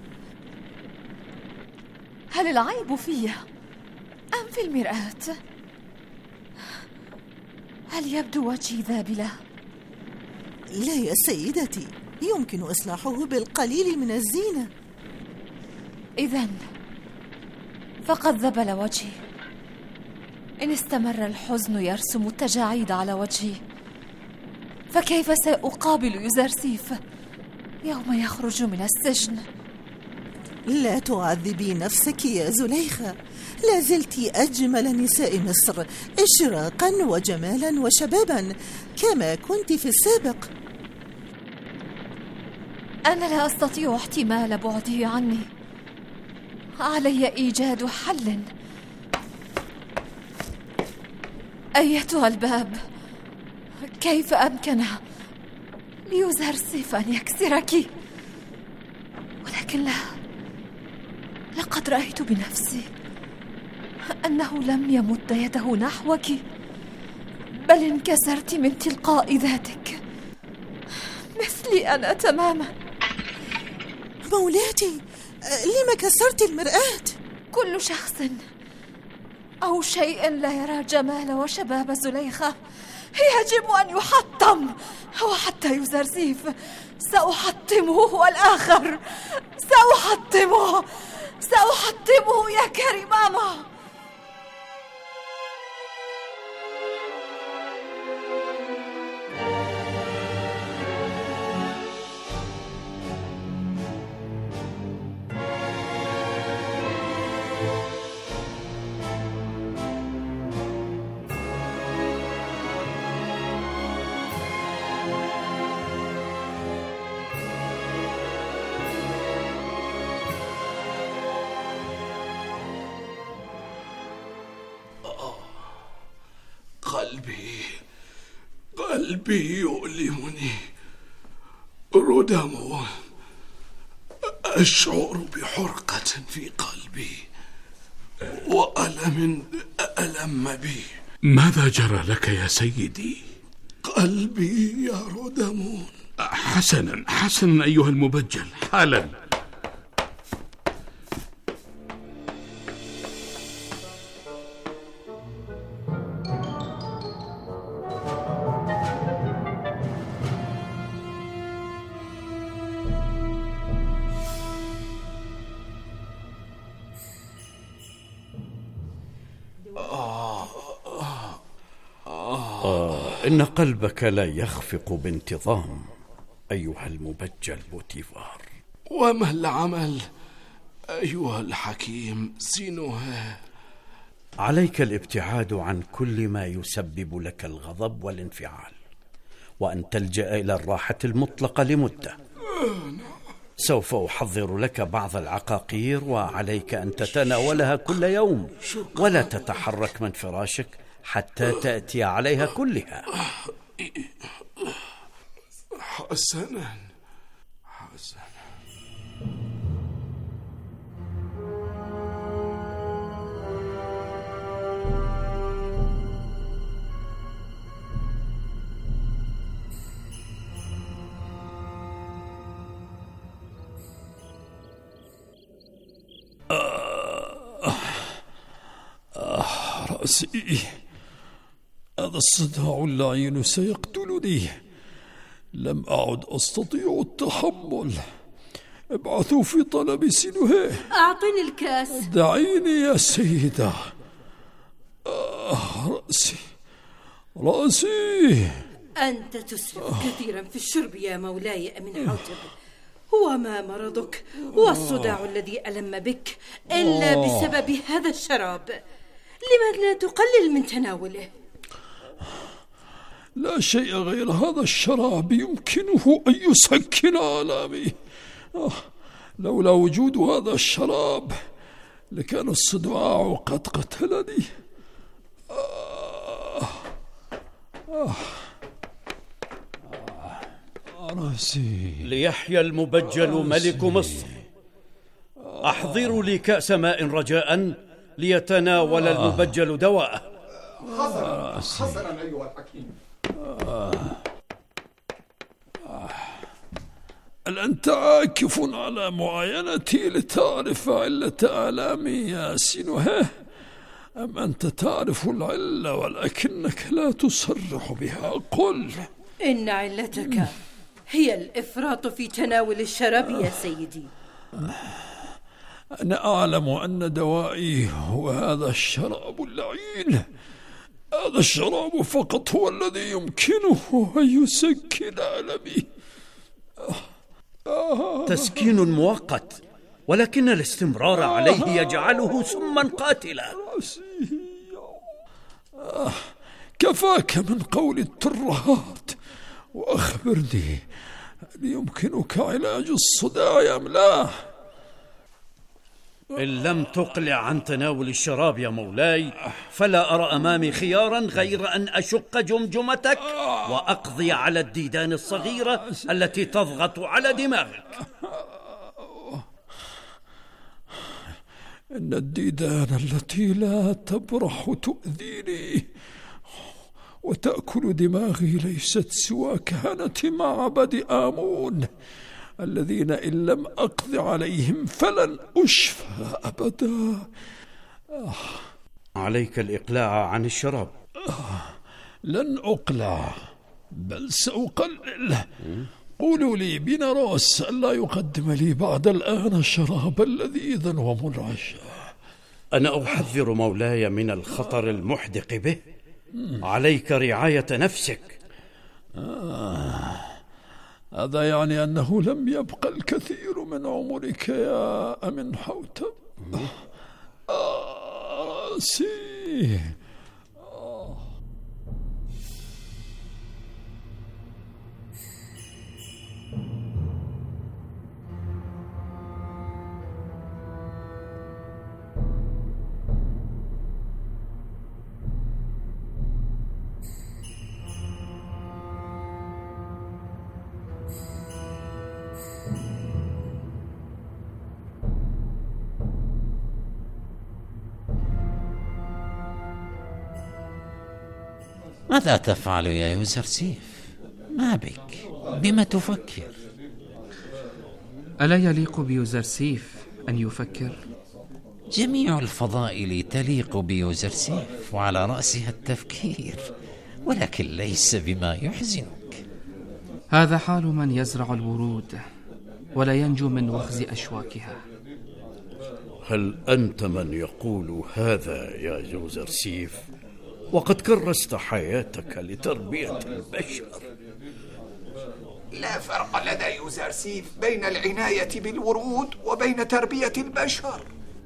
هل العيب في أم في المرآة؟ هل يبدو وجهي ذابلة؟ لا يا سيدتي، يمكن إصلاحه بالقليل من الزينة. إذن فقد ذبل وجهي. إن استمر الحزن يرسم التجاعيد على وجهي، فكيف سأقابل يوزرسيف يوم يخرج من السجن؟ لا تعذبي نفسك يا زليخة، لا زلت أجمل نساء مصر إشراقا وجمالا وشبابا كما كنت في السابق. أنا لا أستطيع احتمال بعده عني، علي إيجاد حل. أيتها الباب، كيف أمكن ليوزرسيف أن يكسرك؟ ولكن لا، لقد رأيت بنفسي أنه لم يمد يده نحوك، بل انكسرت من تلقاء ذاتك مثلي أنا تماما. مولاتي، لما كسرت المرآة؟ كل شخص أو شيء لا يرى جمال وشباب زليخة يجب أن يحطم، وحتى يوزرسيف سأحطمه هو الآخر، سأحطمه سأحطمه يا كريماما. قلبي قلبي يؤلمني رودامون، أشعر بحرقة في قلبي وألم ألم بي. ماذا جرى لك يا سيدي؟ قلبي يا رودامون. حسنا حسنا أيها المبجل، حالا. إن قلبك لا يخفق بانتظام أيها المبجل بوتيفار. وما العمل أيها الحكيم سينوها؟ عليك الابتعاد عن كل ما يسبب لك الغضب والانفعال، وأن تلجأ إلى الراحة المطلقة لمدة. سوف أحضر لك بعض العقاقير، وعليك أن تتناولها كل يوم، ولا تتحرك من فراشك حتى تأتي عليها كلها. حسنا حسنا. آه آه رأسي، هذا الصداع اللعين سيقتلني. لم أعد أستطيع التحمل. ابعثوا في طلب سينوهي. أعطني الكاس. دعيني يا سيدة. آه رأسي رأسي. أنت تسرف كثيرا في الشرب يا مولاي أمين حوتب. وما مرضك والصداع الذي ألم بك إلا بسبب هذا الشراب؟ لماذا لا تقلل من تناوله؟ لا شيء غير هذا الشراب يمكنه أن يسكن آلامي. لولا وجود هذا الشراب لكان الصداع قد قتلني. آه. آه. رأسي. ليحيى المبجل ملك مصر. أحضروا لي كأس ماء رجاء ليتناول آه. المبجل دواءه. حسنا حسنا أيها الحكيم. آه. آه. هل أنت عاكف على معاينتي لتعرف علة آلامي يا سينوهي، أم أنت تعرف العلة ولكنك لا تصرح بها؟ قل. إن علتك هي الإفراط في تناول الشراب يا سيدي. أنا أعلم أن دوائي هو هذا الشراب اللعين. هذا الشراب فقط هو الذي يمكنه أن يسكن ألمي. تسكين مؤقت، ولكن الاستمرار عليه يجعله سما قاتلا. كفاك من قول الترهات، وأخبرني هل يمكنك علاج الصداع أم لا؟ إن لم تقلع عن تناول الشراب يا مولاي فلا أرى أمامي خيارا غير أن أشق جمجمتك وأقضي على الديدان الصغيرة التي تضغط على دماغك. إن الديدان التي لا تبرح تؤذيني وتأكل دماغي ليست سوى كهنة معبد آمون الذين إن لم أقض عليهم فلن أشفى أبدا. آه. عليك الإقلاع عن الشراب. آه. لن أقلع بل سأقلل. قولوا لي بيناروس ألا يقدم لي بعد الآن شرابا لذيذا ومنعشا. أنا أحذر مولاي من الخطر المحدق به. عليك رعاية نفسك. آه. هذا يعني أنه لم يبقى الكثير من عمرك يا أمن حوتب. آه سي آه. ماذا تفعل يا يوزرسيف؟ ما بك؟ بما تفكر؟ ألا يليق بيوزرسيف أن يفكر؟ جميع الفضائل تليق بيوزرسيف وعلى رأسها التفكير، ولكن ليس بما يحزنك. هذا حال من يزرع الورود ولا ينجو من وخز أشواكها. هل أنت من يقول هذا يا يوزرسيف؟ وقد كرست حياتك لتربية البشر. لا فرق لدى يوزرسيف بين العناية بالورود وبين تربية البشر.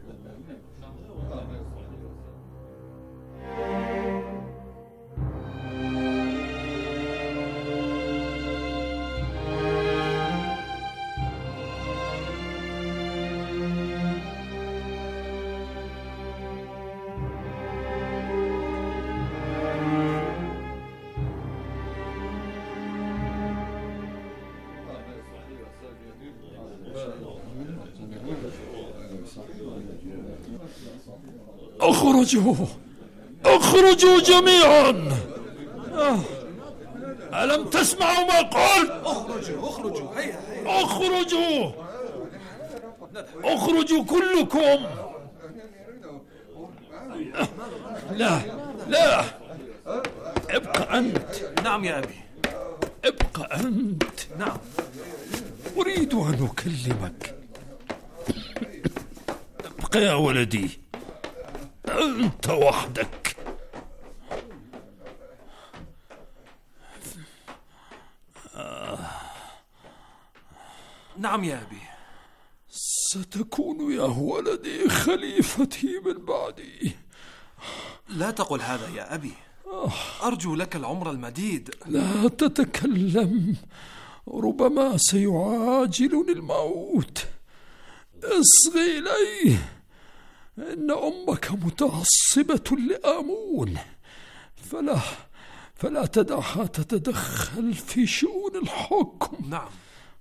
اخرجوا اخرجوا جميعا. ألم تسمعوا ما قلت؟ اخرجوا اخرجوا هيا اخرجوا اخرجوا كلكم. لا لا ابقى أنت. نعم يا أبي. ابقى أنت. نعم. أريد أن أكلمك. ابقى يا ولدي، أنت وحدك. نعم يا أبي. ستكون يا ولدي خليفتي من بعدي. لا تقل هذا يا أبي، أرجو لك العمر المديد. لا تتكلم، ربما سيعاجلني الموت. اصغي إلي، إن أمك متعصبة لآمون، فلا فلا تدعها تتدخل في شؤون الحكم. نعم.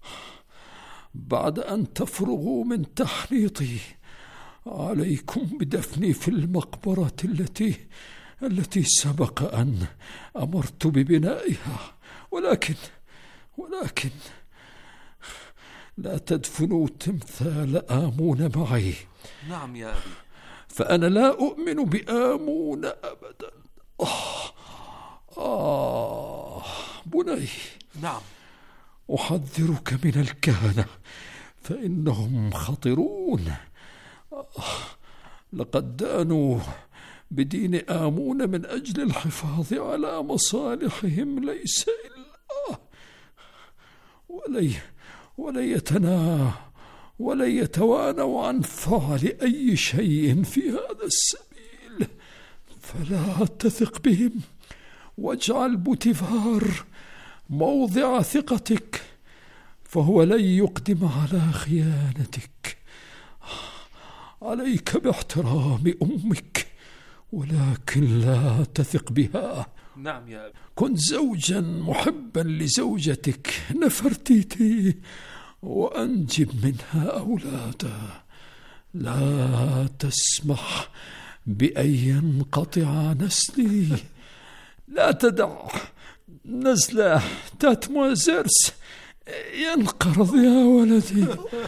بعد أن تفرغوا من تحنيطي عليكم بدفني في المقبرة التي التي سبق أن أمرت ببنائها، ولكن ولكن لا تدفنوا تمثال آمون معي. نعم يا أبي. فأنا لا أؤمن بآمون أبدا. آه آه بني. نعم. أحذرك من الكهنة فإنهم خطرون. آه لقد دانوا بدين آمون من أجل الحفاظ على مصالحهم، ليس إلا ولي ولن يتنا ولن يتوانوا عن فعل أي شيء في هذا السبيل، فلا تثق بهم، واجعل بوتيفار موضع ثقتك، فهو لن يقدم على خيانتك. عليك باحترام أمك، ولكن لا تثق بها. نعم يا أبي. كن زوجا محبا لزوجتك نفرتيتي، وأنجب منها أولادا. لا تسمح بأن ينقطع نسلي. لا تدع نزله تاتموازيرس ينقرض يا ولدي.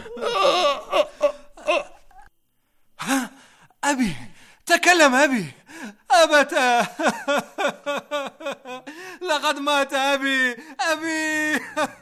ها أبي، تكلم أبي. أبتا لقد مات أبي. أبي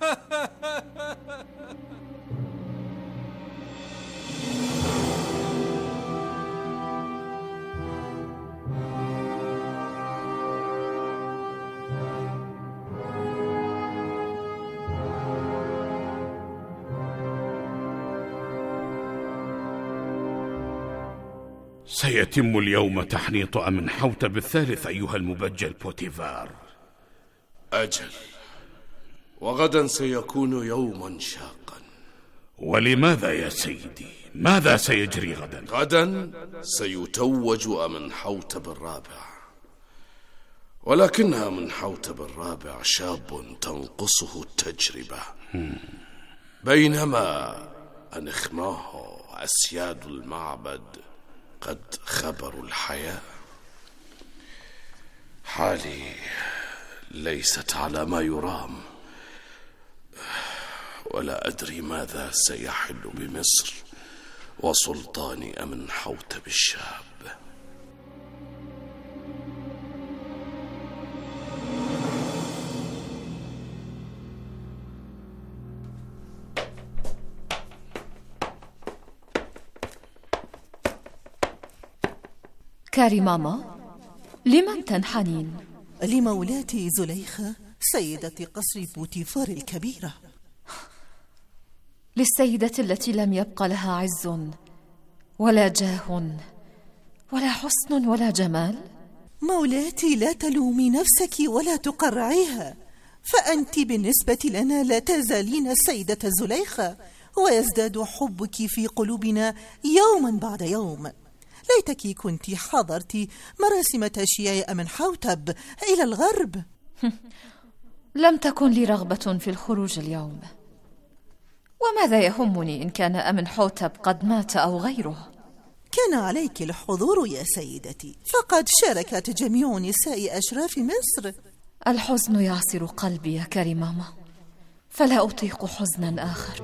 سيتم اليوم تحنيط أمنحوتب الثالث أيها المبجل بوتيفار. أجل، وغدا سيكون يوما شاقا. ولماذا يا سيدي؟ ماذا سيجري غدا؟ غدا سيتوج أمنحوتب الرابع، ولكن أمنحوتب الرابع شاب تنقصه التجربة، بينما أنخماه أسياد المعبد قد خبروا الحياة. حالي ليست على ما يرام، ولا أدري ماذا سيحل بمصر وسلطان أمنحوتب الشاب. كاريماما، لمن تنحنين؟ لمولاتي زليخة سيدة قصر بوتيفار الكبيرة. للسيدة التي لم يبق لها عز ولا جاه ولا حسن ولا جمال؟ مولاتي، لا تلومي نفسك ولا تقرعيها، فأنت بالنسبة لنا لا تزالين السيدة زليخة، ويزداد حبك في قلوبنا يوما بعد يوم. ليتك كنت حضرت مراسم تشييع أمنحوتب إلى الغرب. لم تكن لي رغبة في الخروج اليوم، وماذا يهمني إن كان أمنحوتب قد مات أو غيره؟ كان عليك الحضور يا سيدتي، فقد شاركت جميع نساء أشراف مصر. الحزن يعصر قلبي يا كريماما، فلا أطيق حزنا آخر.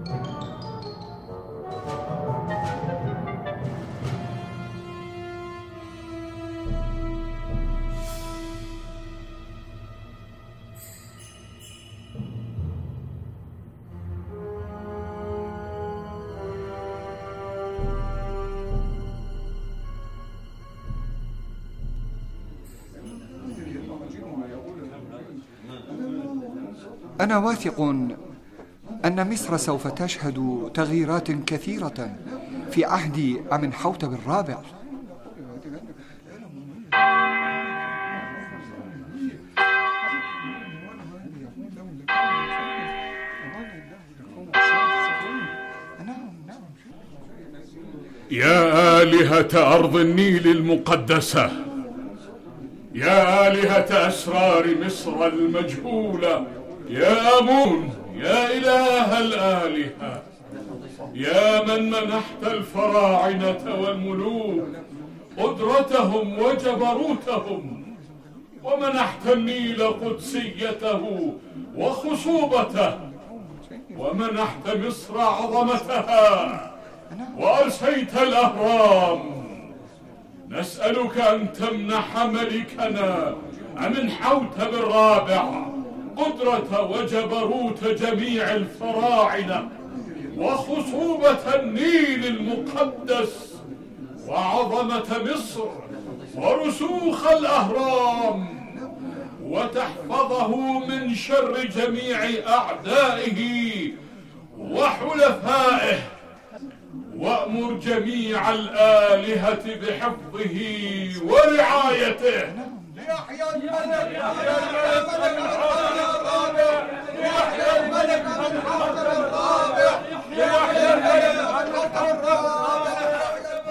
أنا واثق أن مصر سوف تشهد تغييرات كثيرة في عهد أمنحوتب الرابع. يا آلهة أرض النيل المقدسة، يا آلهة أسرار مصر المجهولة، يا أمون، يا إله الآلهة، يا من منحت الفراعنة والملوك قدرتهم وجبروتهم، ومنحت النيل قدسيته وخصوبته، ومنحت مصر عظمتها، وأرسيت الأهرام. نسألك أن تمنح ملكنا أمنحوتب الرابع قدرة وجبروت جميع الفراعنة، وخصوبة النيل المقدس، وعظمة مصر، ورسوخ الأهرام، وتحفظه من شر جميع أعدائه وحلفائه، وأمر جميع الآلهة بحفظه ورعايته. يحيى الملك، يحيى الملك الرابع، يحيى الملك الرابع، يحيى الملك الرابع.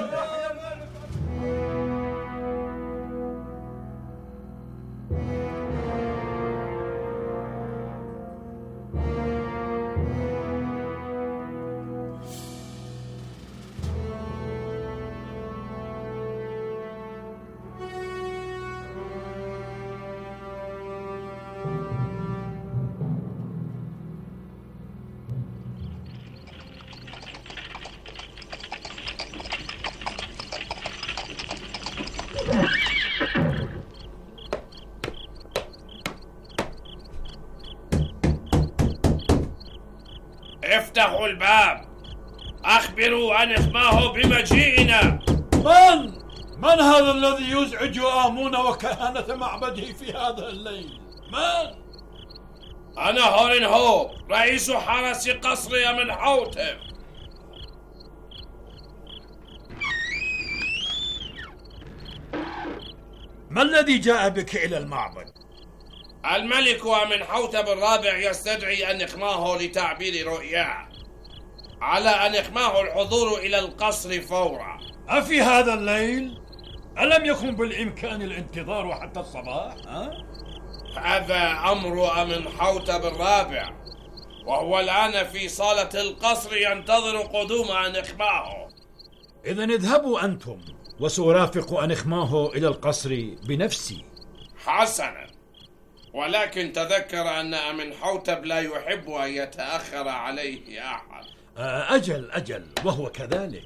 افتحوا الباب، أخبروا أنخماه بمجيئنا. من؟ من هذا الذي يزعج آمون وكهنة معبده في هذا الليل؟ من؟ أنا هورين هو، رئيس حرس قصر أمنحوتب. ما الذي جاء بك إلى المعبد؟ الملك أمنحوتب الرابع يستدعي أنخماه لتعبير رؤياه، على أنخماه الحضور إلى القصر فورا. أفي هذا الليل؟ ألم يكن بالإمكان الانتظار حتى الصباح؟ ها؟ هذا أمر أمنحوتب الرابع، وهو الآن في صالة القصر ينتظر قدوم أنخماه. إذن اذهبوا أنتم وسأرافق أنخماه إلى القصر بنفسي. حسنا، ولكن تذكر أن أمنحوتب لا يحب أن يتأخر عليه أحد. أجل أجل، وهو كذلك.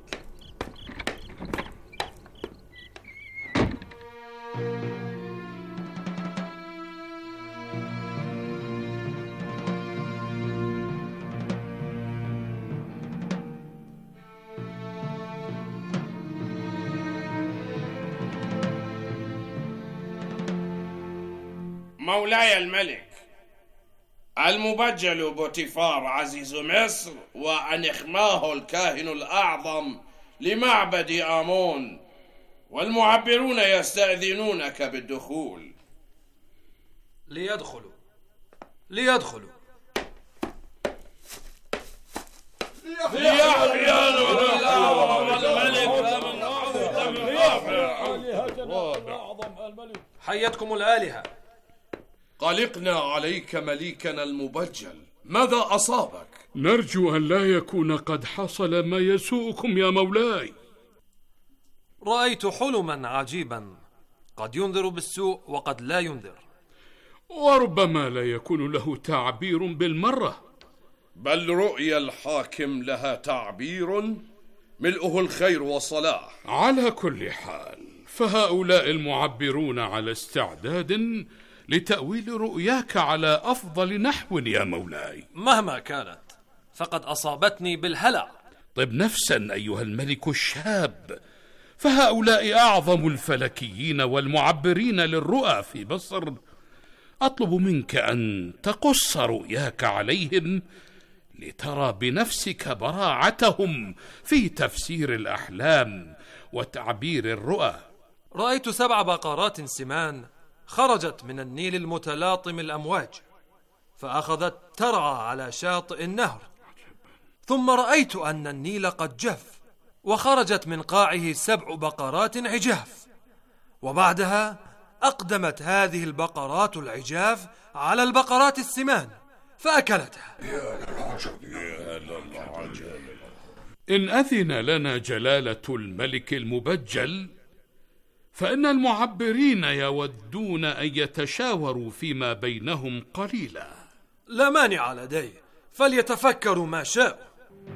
مولاي الملك، المبجل بوتيفار عزيز مصر وأنخماه الكاهن الأعظم لمعبد آمون والمعبرون يستأذنونك بالدخول. ليدخلوا ليدخلوا ليحيى الملك. حيتكم الآلهة. قلقنا عليك مليكنا المبجل، ماذا أصابك؟ نرجو أن لا يكون قد حصل ما يسوءكم يا مولاي. رأيت حلما عجيبا، قد ينذر بالسوء وقد لا ينذر، وربما لا يكون له تعبير بالمرة. بل رؤيا الحاكم لها تعبير ملؤه الخير والصلاح. على كل حال فهؤلاء المعبرون على استعداد لتأويل رؤياك على أفضل نحو يا مولاي. مهما كانت فقد أصابتني بالهلع. طب نفسا أيها الملك الشاب، فهؤلاء أعظم الفلكيين والمعبرين للرؤى في مصر. أطلب منك أن تقص رؤياك عليهم لترى بنفسك براعتهم في تفسير الأحلام وتعبير الرؤى. رأيت سبع بقرات سمان خرجت من النيل المتلاطم الأمواج، فأخذت ترعى على شاطئ النهر، ثم رأيت أن النيل قد جف، وخرجت من قاعه سبع بقرات عجاف، وبعدها أقدمت هذه البقرات العجاف على البقرات السمان فأكلتها. إن أذن لنا جلالة الملك المبجل، فإن المعبرين يودون أن يتشاوروا فيما بينهم قليلا. لا مانع لدي، فليتفكروا ما شاءوا.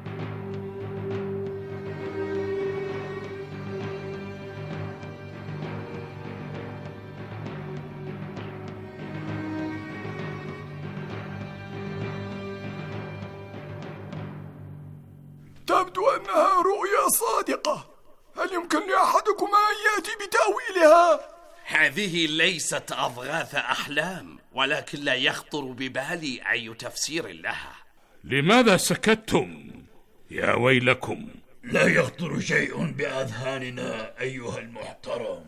تبدو أنها رؤيا صادقة. هل يمكن لأحدكم أن يأتي بتأويلها؟ هذه ليست أضغاث أحلام، ولكن لا يخطر ببالي أي تفسير لها. لماذا سكتتم يا ويلكم؟ لا يخطر شيء بأذهاننا أيها المحترم.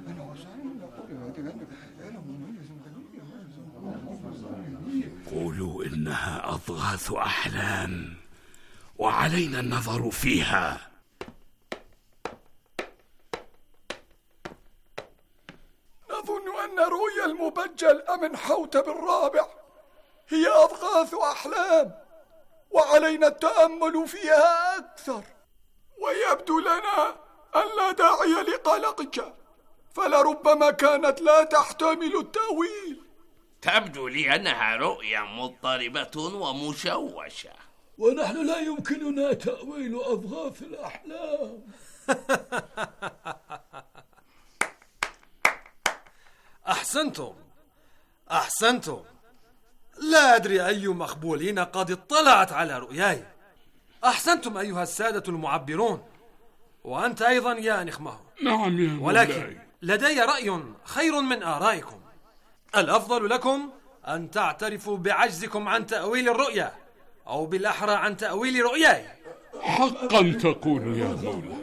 قولوا إنها أضغاث أحلام وعلينا النظر فيها. نظن أن رؤيا المبجل أمنحوتب الرابع هي أضغاث أحلام، وعلينا التأمل فيها أكثر. ويبدو لنا أن لا داعي لقلقك، فلربما كانت لا تحتمل التأويل. تبدو لي أنها رؤيا مضطربة ومشوشة، ونحن لا يمكننا تأويل أضغاث الأحلام. أحسنتم أحسنتم. لا أدري أي مخبولين قد اطلعت على رؤياي. أحسنتم أيها السادة المعبرون، وأنت أيضا يا نخمه. نعم يا مولاي. ولكن لدي رأي خير من آرائكم. الأفضل لكم أن تعترفوا بعجزكم عن تأويل الرؤيا، أو بالأحرى عن تأويل رؤياي. حقا تقول يا مولاي.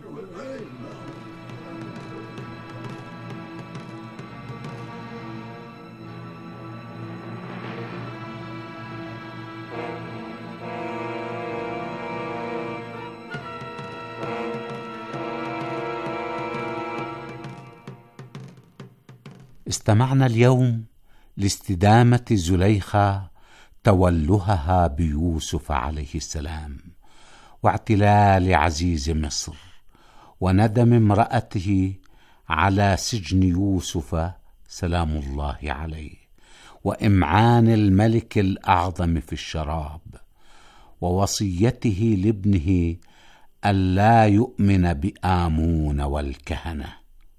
استمعنا اليوم لاستدامة زليخة تولهها بيوسف عليه السلام، واعتلال عزيز مصر، وندم امرأته على سجن يوسف سلام الله عليه، وإمعان الملك الأعظم في الشراب، ووصيته لابنه ألا يؤمن بآمون والكهنة.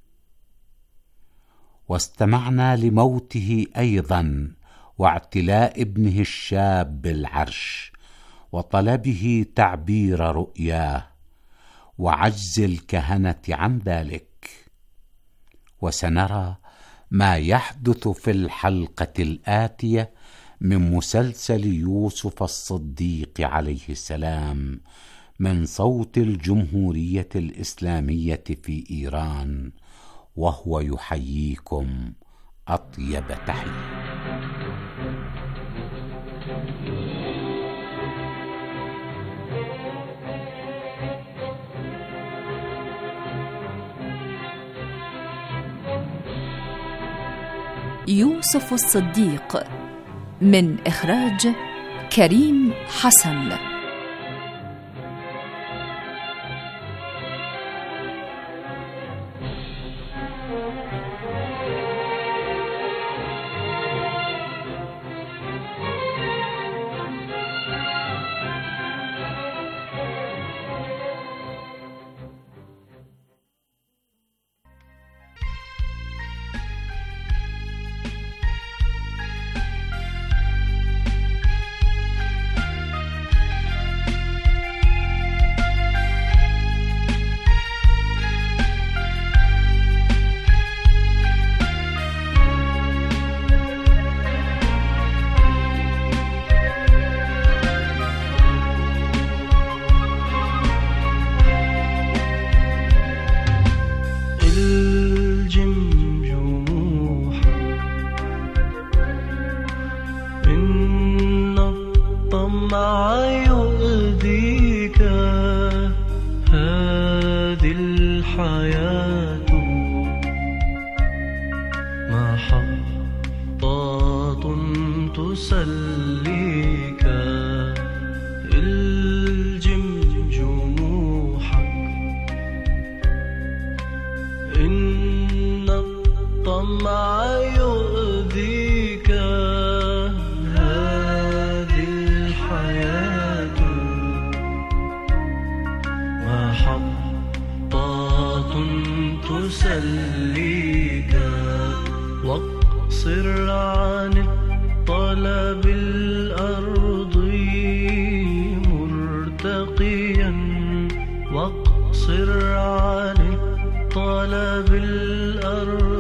واستمعنا لموته أيضا، واعتلاء ابنه الشاب بالعرش، وطلبه تعبير رؤياه، وعجز الكهنة عن ذلك. وسنرى ما يحدث في الحلقة الآتية من مسلسل يوسف الصديق عليه السلام، من صوت الجمهورية الإسلامية في إيران، وهو يحييكم أطيب تحية. يوسف الصديق، من إخراج كريم حسن. تسليك الجم جموحك إن الطمع يؤذيك هذه الحياة محطات تسليك واقصر عن الطلب الأرضي مرتقيا واقصر عن الطلب الأرضي